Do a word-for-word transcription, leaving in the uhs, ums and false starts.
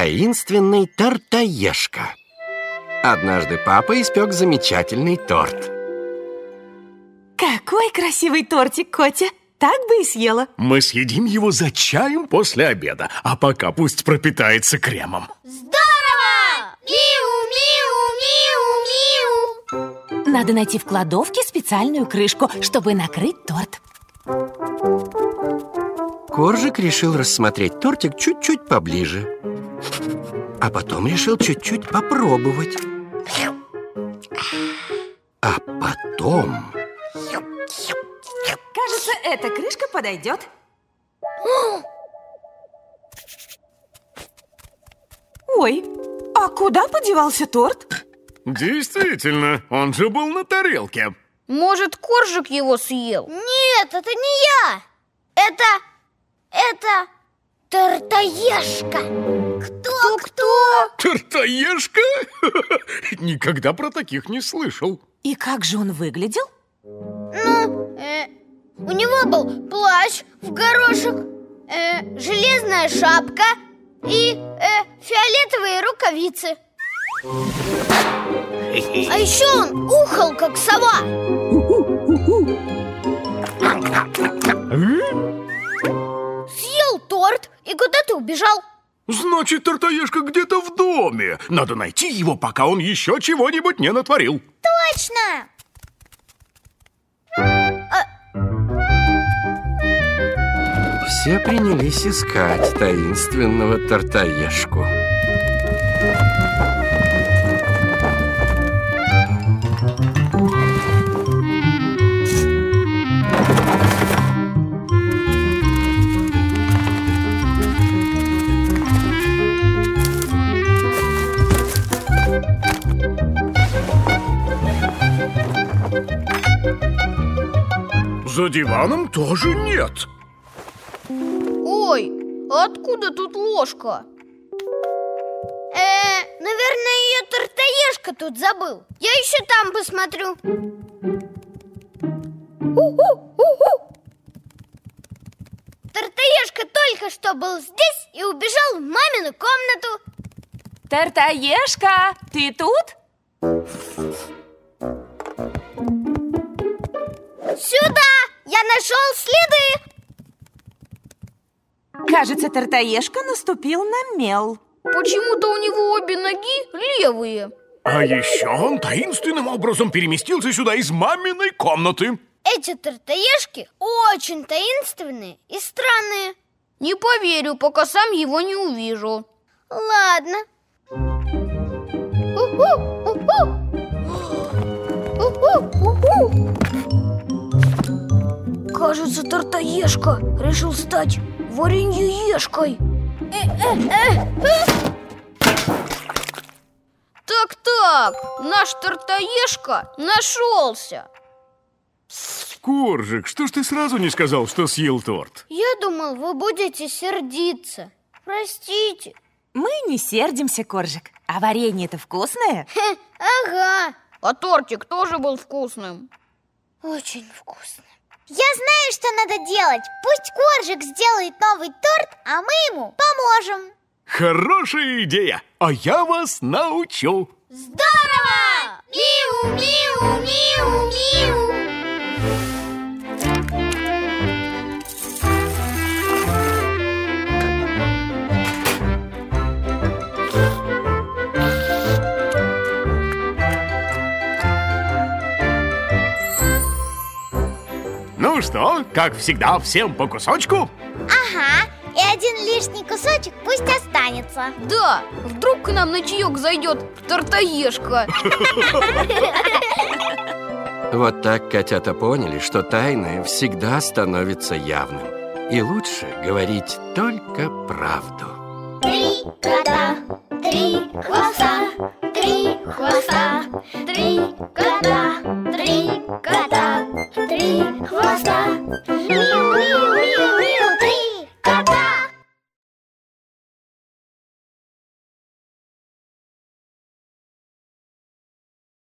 таинственный тортоежка. Однажды папа испек замечательный торт. Какой красивый тортик, Котя! Так бы и съела. Мы съедим его за чаем после обеда, а пока пусть пропитается кремом. Здорово! Миу-миу-миу-миу! Надо найти в кладовке специальную крышку, чтобы накрыть торт. Коржик решил рассмотреть тортик чуть-чуть поближе, а потом решил чуть-чуть попробовать. А потом... Кажется, эта крышка подойдет. Ой, а куда подевался торт? Действительно, он же был на тарелке. Может, Коржик его съел? Нет, это не я. Это... это... тортоежка. Кто, кто? Тортоежка? Никогда про таких не слышал. И как же он выглядел? Ну, э, у него был плащ в горошек, э, железная шапка и э, фиолетовые рукавицы. А еще он ухал, как сова. Съел торт и куда-то убежал. Значит, тортоежка где-то в доме. Надо найти его, пока он еще чего-нибудь не натворил. Точно! Все принялись искать таинственного тортоежку. За диваном тоже нет. Ой, откуда тут ложка? Э, наверное, ее тортоежка тут забыл. Я еще там посмотрю. У-ху-у-ху. Тортоежка только что был здесь и убежал в мамину комнату. Тортоежка, ты тут? Сюда! Я нашел следы! Кажется, тортоежка наступил на мел. Почему-то у него обе ноги левые. А еще он таинственным образом переместился сюда из маминой комнаты. Эти тортоежки очень таинственные и странные. Не поверю, пока сам его не увижу. Ладно. У-ху, у-ху. У-ху, у-ху. Кажется, тортоежка решил стать вареньеежкой. Так-так, наш тортоежка нашелся. Коржик, что ж ты сразу не сказал, что съел торт? Я думал, вы будете сердиться. Простите. Мы не сердимся, Коржик. А варенье-то вкусное? Хе, ага. А тортик тоже был вкусным. Очень вкусно. Я знаю, что надо делать. Пусть Коржик сделает новый торт, а мы ему поможем. Хорошая идея, а я вас научу. Здорово! Миу, миу, миу, миу. Ну что, как всегда, всем по кусочку? Ага, и один лишний кусочек пусть останется. Да, вдруг к нам на чаек зайдет тортоежка. Вот так котята поняли, что тайное всегда становится явным. И лучше говорить только правду. Три кота, три хвоста, три хвоста, три кота, три кота, три хвоста. Миу-миу.